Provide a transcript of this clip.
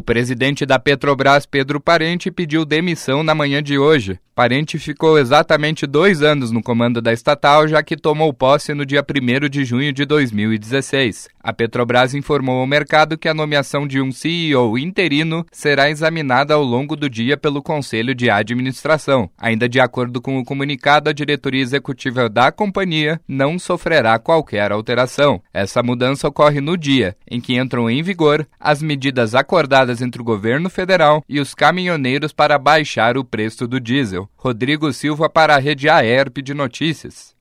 presidente da Petrobras, Pedro Parente, pediu demissão na manhã de hoje. Parente ficou exatamente 2 anos no comando da estatal, já que tomou posse no dia 1º de junho de 2016. A Petrobras informou ao mercado que a nomeação de um CEO interino será examinada ao longo do dia pelo Conselho de Administração. Ainda de acordo com o comunicado, a diretoria executiva da companhia não sofrerá qualquer alteração. Essa mudança ocorre no dia em que entram em vigor as medidas acordadas entre o governo federal e os caminhoneiros para baixar o preço do diesel. Rodrigo Silva para a Rede AERP de Notícias.